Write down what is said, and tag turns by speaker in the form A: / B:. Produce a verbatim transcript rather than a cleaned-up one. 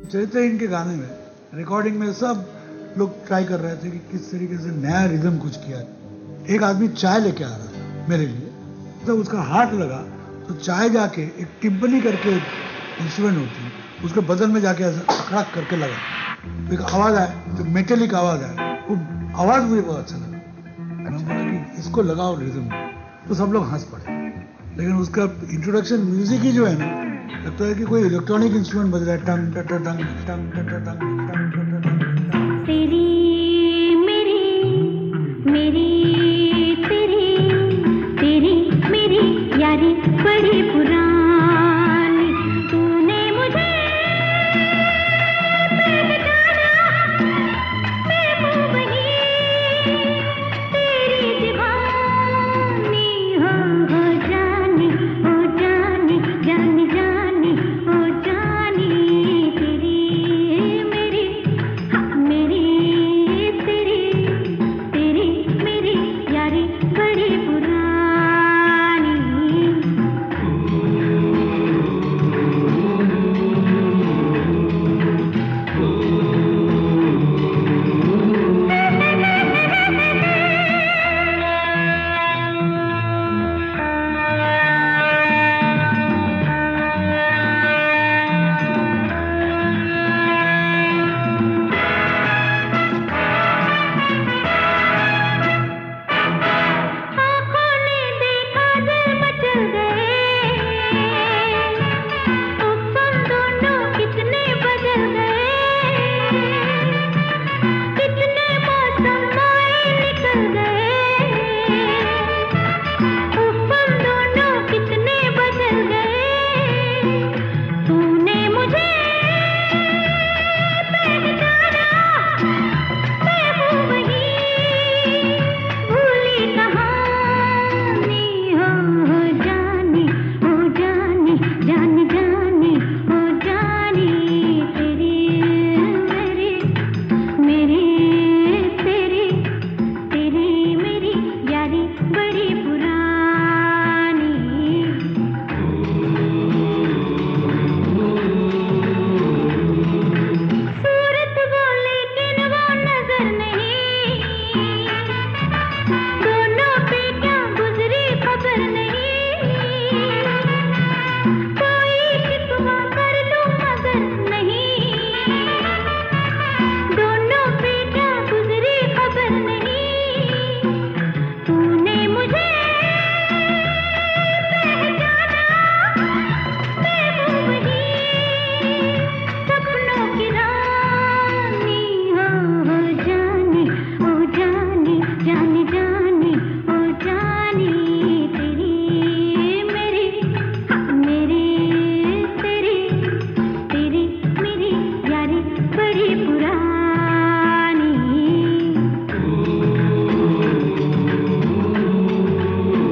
A: चैत्र इनके गाने में रिकॉर्डिंग में सब लोग ट्राई कर रहे थे कि किस तरीके से नया रिदम कुछ किया। एक आदमी चाय लेके आ रहा था मेरे लिए, जब तो उसका हाथ लगा तो चाय जाके एक टिम्पनी करके इंस्ट्रूमेंट होती है, उसके बदन में जाके ऐसा अकड़क करके लगा, तो एक आवाज़ आए, जो मेटेलिक आवाज़ आए, वो आवाज़ मुझे बहुत अच्छा लगा। मैंने बोला कि इसको लगाओ रिदम, तो सब लोग हंस पड़े। लेकिन उसका इंट्रोडक्शन म्यूजिक ही जो है ना, लगता है कि कोई इलेक्ट्रॉनिक इंस्ट्रूमेंट बज रहा है, टंग टंग टंग टंग टंग टंग टंग।
B: तेरी मेरी मेरी